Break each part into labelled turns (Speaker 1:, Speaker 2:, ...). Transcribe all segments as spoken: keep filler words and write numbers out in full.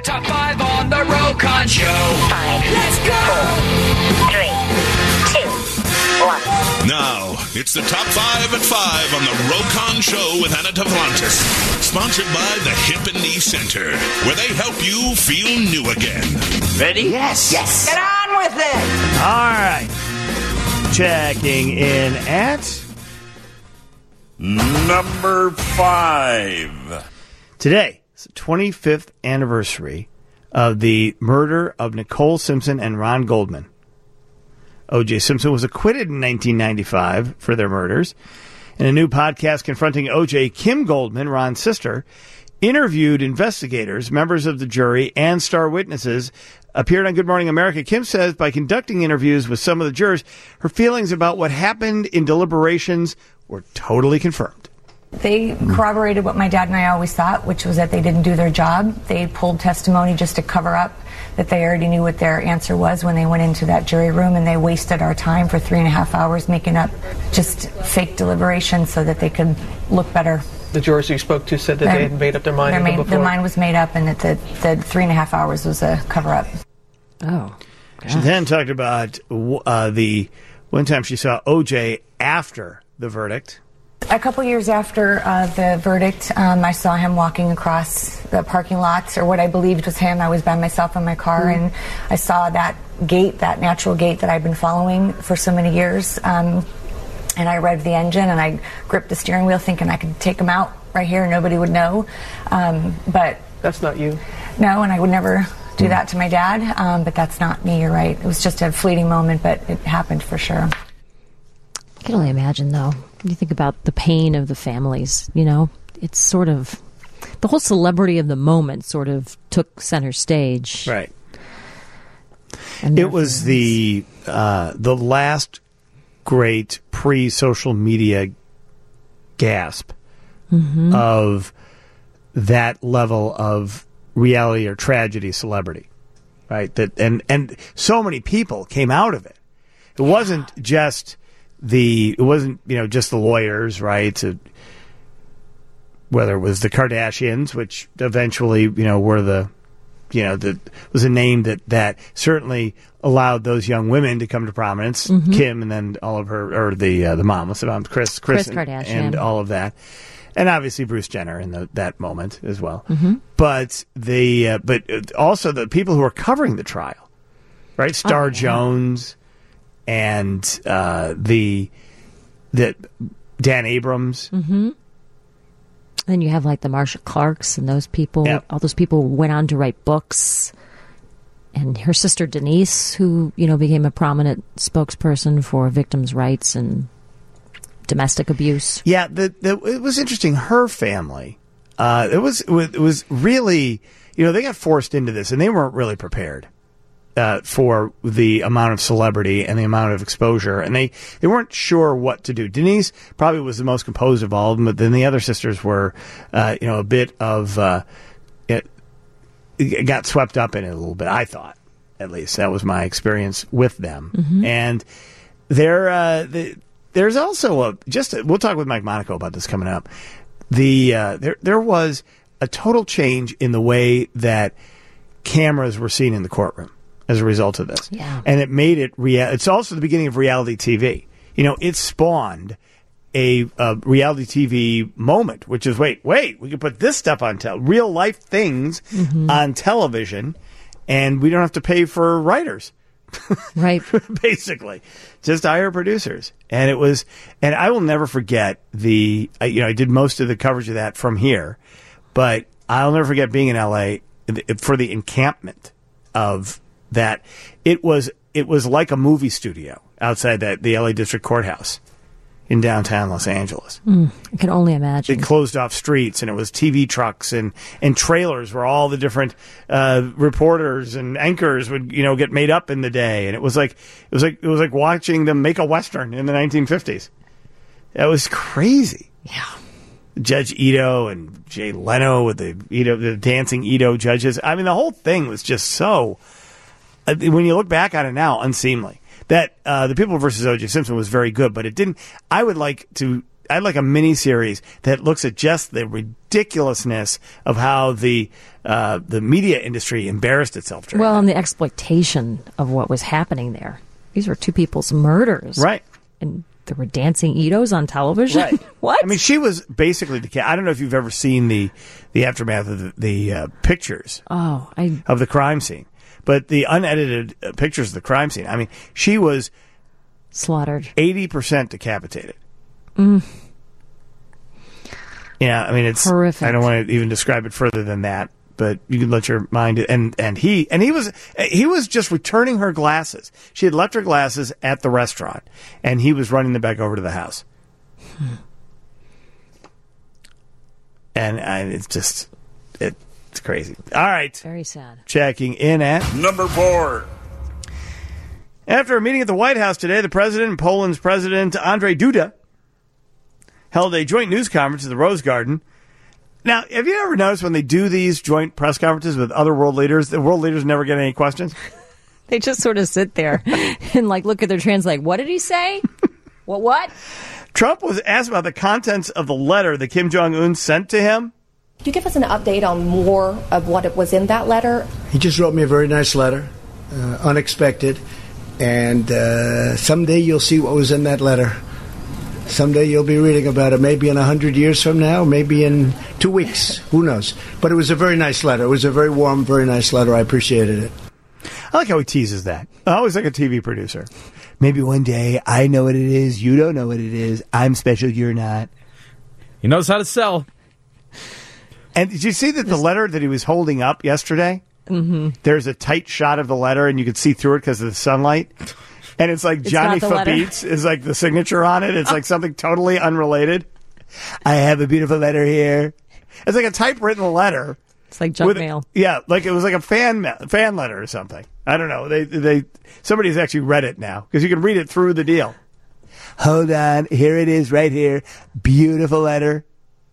Speaker 1: top five on the Rokon Show.
Speaker 2: Five.
Speaker 1: Let's go!
Speaker 2: Four, three, two, one.
Speaker 3: Now, it's the top five at five on the Rokon Show with Anna Tavlantis. Sponsored by the Hip and Knee Center, where they help you feel new again.
Speaker 1: Ready?
Speaker 4: Yes.
Speaker 1: Yes.
Speaker 4: Get on with it.
Speaker 5: All right. Checking in at
Speaker 6: number five.
Speaker 5: Today, it's the twenty-fifth anniversary of the murder of Nicole Simpson and Ron Goldman. O J. Simpson was acquitted in nineteen ninety-five for their murders. In a new podcast confronting O J, Kim Goldman, Ron's sister, interviewed investigators, members of the jury, and star witnesses. Appeared on Good Morning America. Kim says by conducting interviews with some of the jurors, her feelings about what happened in deliberations were totally confirmed.
Speaker 7: They corroborated what my dad and I always thought, which was that they didn't do their job. They pulled testimony just to cover up that they already knew what their answer was when they went into that jury room, and they wasted our time for three and a half hours making up just fake deliberations so that they could look better.
Speaker 8: The jurors you spoke to said that their, they had made up their mind
Speaker 7: their,
Speaker 8: main,
Speaker 7: before. Their mind was made up, and that the, the three and a half hours was a cover-up.
Speaker 9: Oh.
Speaker 5: Gosh. She then talked about uh, the one time she saw O J after the verdict.
Speaker 7: A couple years after uh, the verdict, um, I saw him walking across the parking lots, or what I believed was him. I was by myself in my car, mm. and I saw that gate, that natural gate that I've been following for so many years. Um, and I revved the engine, and I gripped the steering wheel thinking I could take him out right here and nobody would know. Um, but
Speaker 8: that's not you.
Speaker 7: No, and I would never do that to my dad, um, but that's not me, you're right. It was just a fleeting moment, but it happened for sure.
Speaker 9: I can only imagine, though. You think about the pain of the families, you know, it's sort of, the whole celebrity of the moment sort of took center stage.
Speaker 5: Right. It was the uh, the last great pre-social media gasp mm-hmm. of that level of reality or tragedy celebrity, right? That and and so many people came out of it. It wasn't just the it wasn't you know just the lawyers, right? To, whether it was the Kardashians, which eventually you know were the you know that was a name that that certainly allowed those young women to come to prominence. Mm-hmm. Kim and then all of her or the uh, the mom, what's the mom? Chris, Chris,
Speaker 9: Chris
Speaker 5: and,
Speaker 9: Kardashian,
Speaker 5: and all of that. And obviously Bruce Jenner in the, that moment as well.
Speaker 9: Mm-hmm.
Speaker 5: But the uh, but also the people who are covering the trial, right? Star oh, yeah. Jones and uh, the the Dan Abrams.
Speaker 9: Mm-hmm. Then you have like the Marsha Clarks and those people.
Speaker 5: Yep.
Speaker 9: All those people went on to write books. And her sister Denise, who you know became a prominent spokesperson for victims' rights and domestic abuse.
Speaker 5: Yeah, the, the, it was interesting. Her family, uh, it was it was really, you know, they got forced into this, and they weren't really prepared uh, for the amount of celebrity and the amount of exposure, and they, they weren't sure what to do. Denise probably was the most composed of all of them, but then the other sisters were, uh, you know, a bit of, uh, it, it got swept up in it a little bit. I thought, at least that was my experience with them,
Speaker 9: mm-hmm.
Speaker 5: and they're uh, the. There's also a just a, we'll talk with Mike Monaco about this coming up. The uh, there there was a total change in the way that cameras were seen in the courtroom as a result of this.
Speaker 9: Yeah.
Speaker 5: And it made it real. It's also the beginning of reality T V. You know, it spawned a, a reality T V moment, which is wait, wait, we can put this stuff on tel- real life things mm-hmm. on television, and we don't have to pay for writers.
Speaker 9: Right.
Speaker 5: Basically, just hire producers. And it was, and I will never forget the, I, you know, I did most of the coverage of that from here, but I'll never forget being in L A for the encampment of that. It was, it was like a movie studio outside that, the L A District Courthouse in downtown Los Angeles.
Speaker 9: Mm, I can only imagine.
Speaker 5: It closed off streets, and it was T V trucks and, and trailers where all the different uh, reporters and anchors would you know get made up in the day, and it was like it was like it was like watching them make a Western in the nineteen fifties. That was crazy.
Speaker 9: Yeah.
Speaker 5: Judge Ito and Jay Leno with the Ito, the dancing Ito judges. I mean, the whole thing was just so. When you look back on it now, unseemly. That uh, the People versus O J Simpson was very good, but it didn't. I would like to. I'd like a mini series that looks at just the ridiculousness of how the uh, the media industry embarrassed itself. During
Speaker 9: well,
Speaker 5: that.
Speaker 9: and the exploitation of what was happening there. These were two people's murders,
Speaker 5: right?
Speaker 9: And there were dancing Itos on television.
Speaker 5: Right.
Speaker 9: What?
Speaker 5: I mean, she was basically the. I don't know if you've ever seen the the aftermath of the, the uh, pictures.
Speaker 9: Oh, I
Speaker 5: of the crime scene, but the unedited uh, pictures of the crime scene. I mean, she was
Speaker 9: slaughtered,
Speaker 5: eighty percent decapitated.
Speaker 9: Mm.
Speaker 5: Yeah, I mean, it's
Speaker 9: horrific.
Speaker 5: I don't want to even describe it further than that, but you can let your mind. And and he and he was he was just returning her glasses. She had left her glasses at the restaurant, and he was running them back over to the house. Hmm. And I, it's just it, it's crazy. All right,
Speaker 9: very sad.
Speaker 5: Checking in at
Speaker 6: number four.
Speaker 5: After a meeting at the White House today, the president and Poland's President Andrzej Duda held a joint news conference at the Rose Garden. Now, have you ever noticed when they do these joint press conferences with other world leaders, the world leaders never get any questions?
Speaker 9: They just sort of sit there and like look at their translate. What did he say? What, what?
Speaker 5: Trump was asked about the contents of the letter that Kim Jong-un sent to him.
Speaker 4: Could you give us an update on more of what it was in that letter?
Speaker 10: He just wrote me a very nice letter, uh, unexpected, and uh, someday you'll see what was in that letter. Someday you'll be reading about it, maybe in a hundred years from now, maybe in two weeks. Who knows? But it was a very nice letter. It was a very warm, very nice letter. I appreciated it.
Speaker 5: I like how he teases that. I always like a T V producer. Maybe one day I know what it is, you don't know what it is, I'm special, you're not.
Speaker 11: He knows how to sell.
Speaker 5: And did you see that the letter that he was holding up yesterday?
Speaker 9: Mm-hmm.
Speaker 5: There's a tight shot of the letter, and you could see through it because of the sunlight. And it's like
Speaker 9: It's
Speaker 5: Johnny
Speaker 9: not the letter.
Speaker 5: Fabeats is like the signature on it. It's like something totally unrelated. I have a beautiful letter here. It's like a typewritten letter.
Speaker 9: It's like junk
Speaker 5: with-
Speaker 9: mail.
Speaker 5: Yeah, like it was like a fan ma- fan letter or something. I don't know. They they somebody's actually read it now because you can read it through the deal. Hold on, here it is, right here. Beautiful letter.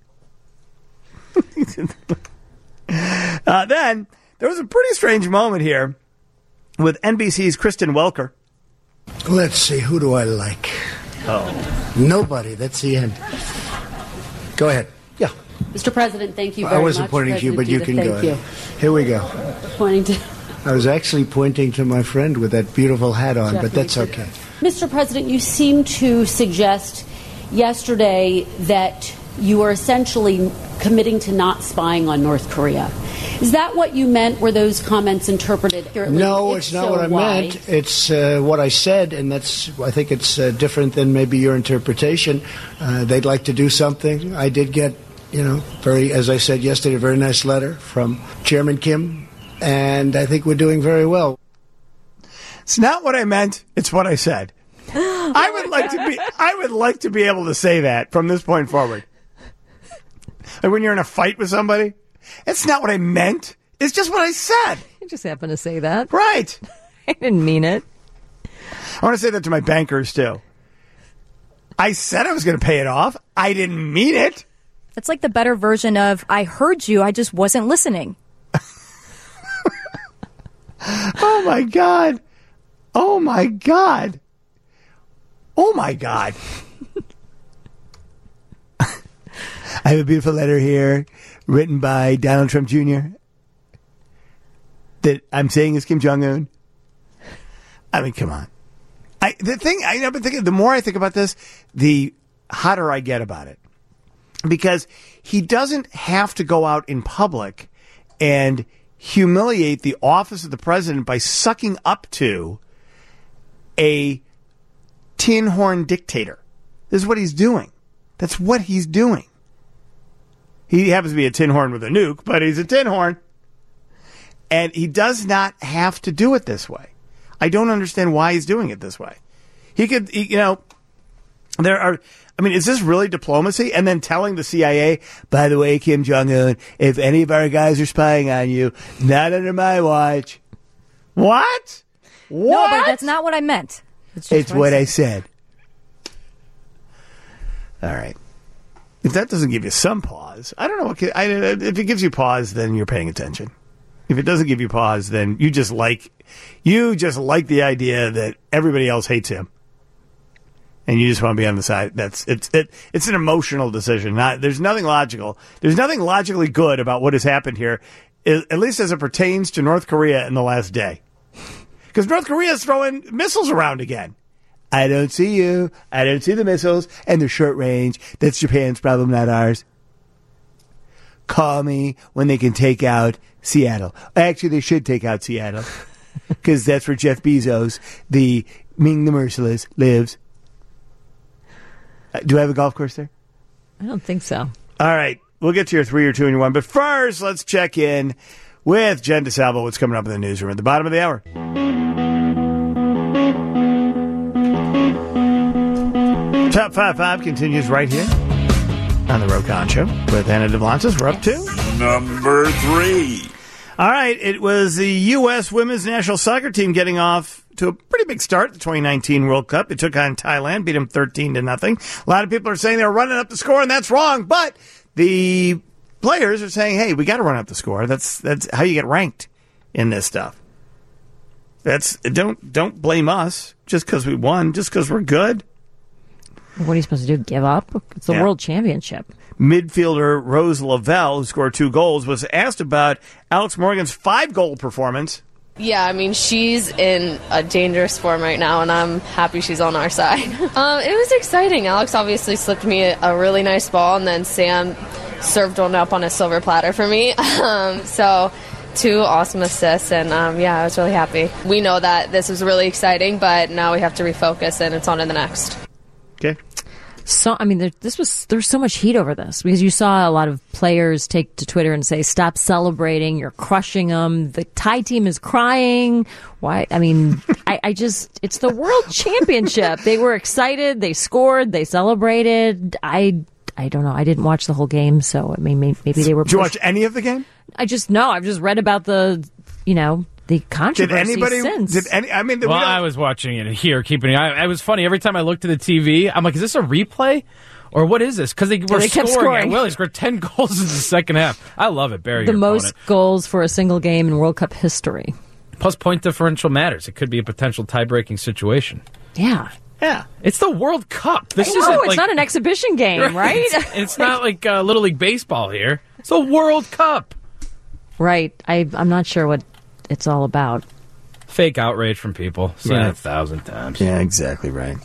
Speaker 5: uh, then there was a pretty strange moment here with N B C's Kristen Welker.
Speaker 10: Let's see, who do I like?
Speaker 5: Oh,
Speaker 10: nobody. That's the end. Go ahead. Yeah.
Speaker 12: Mister President, thank you very
Speaker 10: I
Speaker 12: much.
Speaker 10: wasn't pointing to you, but you
Speaker 12: President
Speaker 10: can
Speaker 12: Duda,
Speaker 10: go
Speaker 12: thank
Speaker 10: ahead.
Speaker 12: you.
Speaker 10: Here we go.
Speaker 12: Pointing to
Speaker 10: I was actually pointing to my friend with that beautiful hat on, but that's
Speaker 12: Jeffrey.
Speaker 10: okay.
Speaker 12: Mister President, you seem to suggest yesterday that you are essentially committing to not spying on North Korea. Is that what you meant? Were those comments interpreted accurately?
Speaker 10: No,
Speaker 12: If
Speaker 10: it's not
Speaker 12: so,
Speaker 10: what I
Speaker 12: why?
Speaker 10: meant. It's uh, what I said, and that's. I think it's uh, different than maybe your interpretation. Uh, they'd like to do something. I did get, you know, very, as I said yesterday, a very nice letter from Chairman Kim, and I think we're doing very well.
Speaker 5: It's not what I meant. It's what I said. I would like to be. I would like to be able to say that from this point forward. Like when you're in a fight with somebody, it's not what I meant. It's just what I said.
Speaker 9: You just happened to say that.
Speaker 5: Right.
Speaker 9: I didn't mean it.
Speaker 5: I want to say that to my bankers, too. I said I was going to pay it off. I didn't mean it.
Speaker 13: It's like the better version of, I heard you, I just wasn't listening.
Speaker 5: Oh, my God. Oh, my God. Oh, my God. I have a beautiful letter here written by Donald Trump Junior that I'm saying is Kim Jong-un. I mean, come on. I, the thing, I, I've been thinking, the more I think about this, the hotter I get about it. Because he doesn't have to go out in public and humiliate the office of the president by sucking up to a tin horn dictator. This is what he's doing. That's what he's doing. He happens to be a tin horn with a nuke, but he's a tin horn. And he does not have to do it this way. I don't understand why he's doing it this way. He could, he, you know, there are, I mean, is this really diplomacy? And then telling the C I A, by the way, Kim Jong-un, if any of our guys are spying on you, not under my watch. What? What?
Speaker 13: No, but that's not what I meant. It's,
Speaker 5: It's what I said. All right. If that doesn't give you some pause, I don't know what. I, if it gives you pause, then you're paying attention. If it doesn't give you pause, then you just like you just like the idea that everybody else hates him, and you just want to be on the side. That's it's it. It's an emotional decision. Not there's nothing logical. There's nothing logically good about what has happened here, at least as it pertains to North Korea in the last day. Because North Korea is throwing missiles around again. I don't see you. I don't see the missiles, and they're short range. That's Japan's problem, not ours. Call me when they can take out Seattle. Actually, they should take out Seattle because that's where Jeff Bezos, the Ming the Merciless, lives. Uh, do I have a golf course there?
Speaker 9: I don't think so.
Speaker 5: All right. We'll get to your three or two and your one. But first, let's check in with Jen DeSalvo. What's coming up in the newsroom at the bottom of the hour? Top five five continues right here on the Rokon Show with Anna Devlantis. We're up to
Speaker 6: number three.
Speaker 5: All right. It was the U S women's national soccer team getting off to a pretty big start, the twenty nineteen World Cup. It took on Thailand, beat them thirteen to nothing. A lot of people are saying they were running up the score, and that's wrong. But the players are saying, hey, we got to run up the score. That's that's how you get ranked in this stuff. That's don't don't blame us just because we won, just because we're good.
Speaker 9: What are you supposed to do? Give up? It's the
Speaker 5: Yeah.
Speaker 9: World Championship.
Speaker 5: Midfielder Rose Lavelle, who scored two goals, was asked about Alex Morgan's five-goal performance.
Speaker 14: Yeah, I mean, she's in a dangerous form right now, and I'm happy she's on our side. um, it was exciting. Alex obviously slipped me a, a really nice ball, and then Sam served one up on a silver platter for me. um, so two awesome assists, and um, yeah, I was really happy. We know that this was really exciting, but now we have to refocus, and it's on to the next.
Speaker 5: Okay.
Speaker 9: So, I mean, there, this was there's so much heat over this because you saw a lot of players take to Twitter and say, "Stop celebrating! You're crushing them." The Thai team is crying. Why? I mean, I, I just it's the World Championship. They were excited. They scored. They celebrated. I I don't know. I didn't watch the whole game, so I mean, maybe, maybe they were.
Speaker 5: Did you watch any of the game?
Speaker 9: I just no. I've just read about the you know. The controversy
Speaker 5: did anybody,
Speaker 9: since.
Speaker 5: Did any, I mean,
Speaker 11: well, I was watching it here, keeping it. I, it was funny. Every time I looked at the T V, I'm like, is this a replay? Or what is this? Because they were
Speaker 9: they kept
Speaker 11: scoring.
Speaker 9: scoring.
Speaker 11: Well, they scored ten goals in the second half. I love it. Bury
Speaker 9: the
Speaker 11: your
Speaker 9: most
Speaker 11: opponent.
Speaker 9: goals for a single game in World Cup history.
Speaker 11: Plus, point differential matters. It could be a potential tie-breaking situation.
Speaker 9: Yeah.
Speaker 5: Yeah.
Speaker 11: It's the World Cup. This
Speaker 9: I know,
Speaker 11: isn't
Speaker 9: it's
Speaker 11: like,
Speaker 9: not an exhibition game, right?
Speaker 11: It's, it's not like uh, Little League Baseball here. It's a World Cup.
Speaker 9: Right. I, I'm not sure what it's all about.
Speaker 11: Fake outrage from people. Seen
Speaker 5: Right.
Speaker 11: it a thousand times.
Speaker 5: Yeah, exactly right.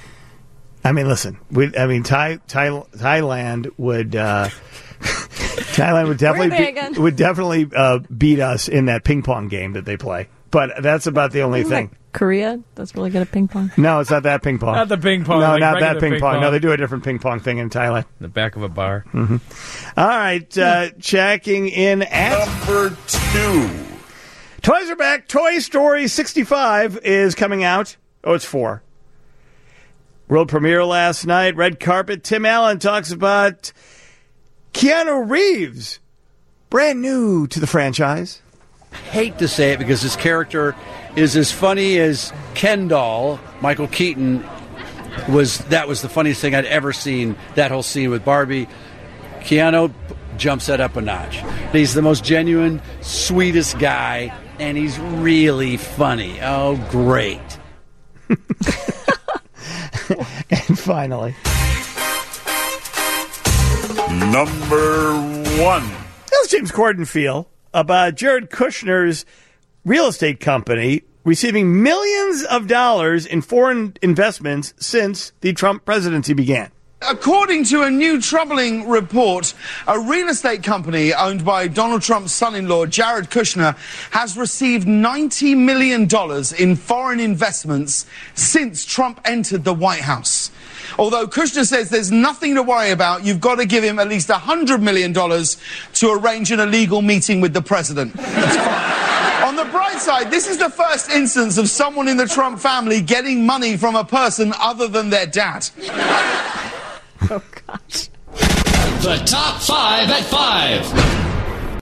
Speaker 5: I mean, listen. We, I mean, Thai, Thai, Thailand would uh, Thailand would
Speaker 9: Where are they
Speaker 5: definitely
Speaker 9: again?
Speaker 5: be, would definitely uh, beat us in that ping pong game that they play. But that's about the only
Speaker 9: Isn't
Speaker 5: thing.
Speaker 9: that Korea? That's really good at ping pong.
Speaker 5: No, it's not that ping pong.
Speaker 11: Not the ping pong,
Speaker 5: No,
Speaker 11: like
Speaker 5: not that
Speaker 11: regular
Speaker 5: ping,
Speaker 11: ping
Speaker 5: pong.
Speaker 11: pong.
Speaker 5: No, they do a different ping pong thing in Thailand.
Speaker 11: In the back of a bar.
Speaker 5: Mm-hmm. All right, uh, checking in at
Speaker 6: number two.
Speaker 5: Toys are back. Toy Story sixty-five is coming out. Oh, it's four. World premiere last night. Red carpet. Tim Allen talks about Keanu Reeves, brand new to the franchise.
Speaker 15: Hate to say it because his character is as funny as Ken doll. Michael Keaton was that was the funniest thing I'd ever seen. That whole scene with Barbie. Keanu jumps that up a notch. He's the most genuine, sweetest guy, and he's really funny. Oh, great.
Speaker 5: And finally,
Speaker 6: number one.
Speaker 5: How's James Corden feel about Jared Kushner's real estate company receiving millions of dollars in foreign investments since the Trump presidency began?
Speaker 16: According to a new troubling report, a real estate company owned by Donald Trump's son-in-law, Jared Kushner, has received ninety million dollars in foreign investments since Trump entered the White House. Although Kushner says there's nothing to worry about, you've got to give him at least one hundred million dollars to arrange an illegal meeting with the president. On the bright side, this is the first instance of someone in the Trump family getting money from a person other than their dad.
Speaker 9: Oh, gosh.
Speaker 1: The top five at five.